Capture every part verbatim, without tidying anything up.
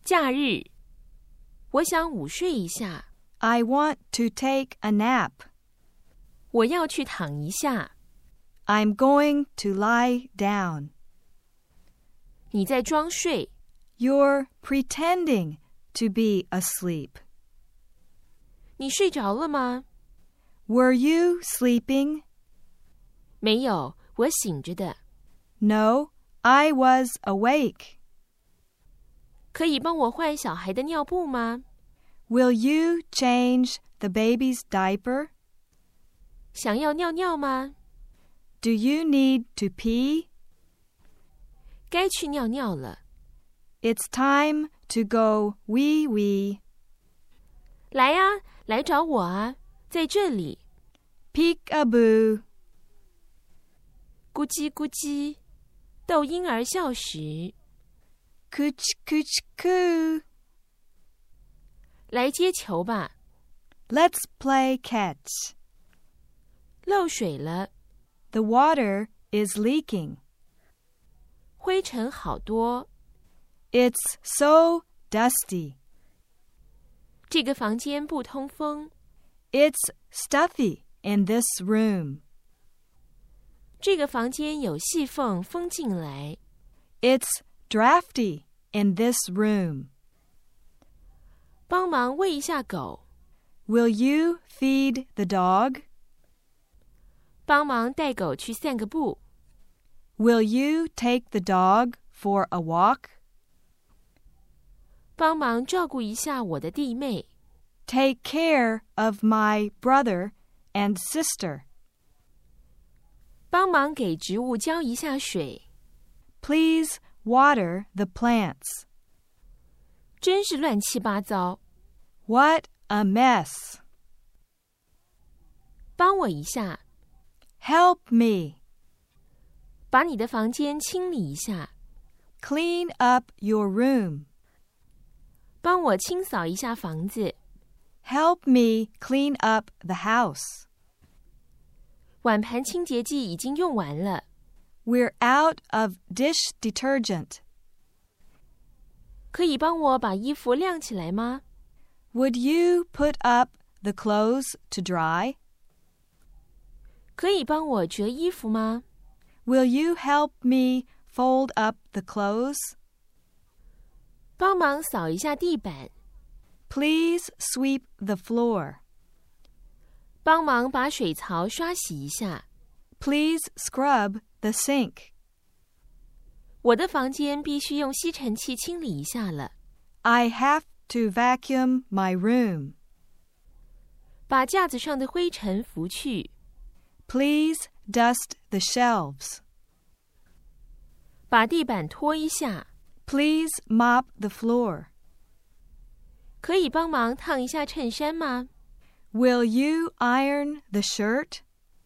假日，我想午睡一下。 I want to take a nap. 我要去躺一下。 I'm going to lie down. 你在装睡。 You're pretending to be asleep. 你睡着了吗？ Were you sleeping? 没有，我醒着的。 No, I was awake. 可以帮我换小孩的尿布吗？ Will you change the baby's diaper? 想要尿尿吗？ Do you need to pee? 该去尿尿了。 It's time to go wee wee. 来啊，来找我啊，在这里。 Peek-a-boo. 咕叽咕叽，逗婴儿笑时。 Cooch-cooch-coo. 来接球吧。 Let's play catch. 漏水了。 The water is leaking. 灰尘好多。 It's so dusty. 这个房间不通风。 It's stuffy in this room. 这个房间有细缝，风进来。 It's drafty in this room. 帮忙喂一下狗。 Will you feed the dog? 帮忙带狗去散个步。 Will you take the dog for a walk? 帮忙照顾一下我的弟妹。 Take care of my brother and sister. 帮忙给植物浇一下水。 Please water the plants. 真是乱七八糟。 What a mess. 帮我一下。 Help me. 把你的房间清理一下。 Clean up your room. 帮我清扫一下房子。 Help me clean up the house. 碗盘清洁剂已经用完了。 We're out of dish detergent. 可以帮我把衣服晾起来吗？ Would you put up the clothes to dry? 可以帮我折衣服吗？ Will you help me fold up the clothes? 帮忙扫一下地板。 Please sweep the floor. 帮忙把水槽刷洗一下。 Please scrub the sink. 我的房间必须用吸尘器清理一下了。 I have to vacuum my room. 把架子上的灰尘拂去。 Please dust the shelves. 把地板拖一下。 Please mop the floor. 可以帮忙烫一下衬衫吗？ Will you iron the shirt?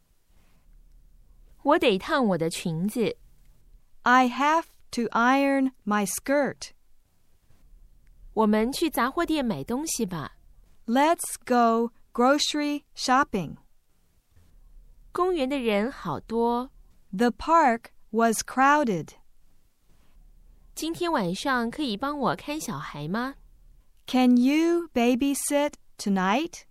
我得烫我的裙子。 I have to iron my skirt. 我们去杂货店买东西吧。 Let's go grocery shopping. 公园的人好多。 The park was crowded. 今天晚上可以帮我看小孩吗？ Can you babysit tonight?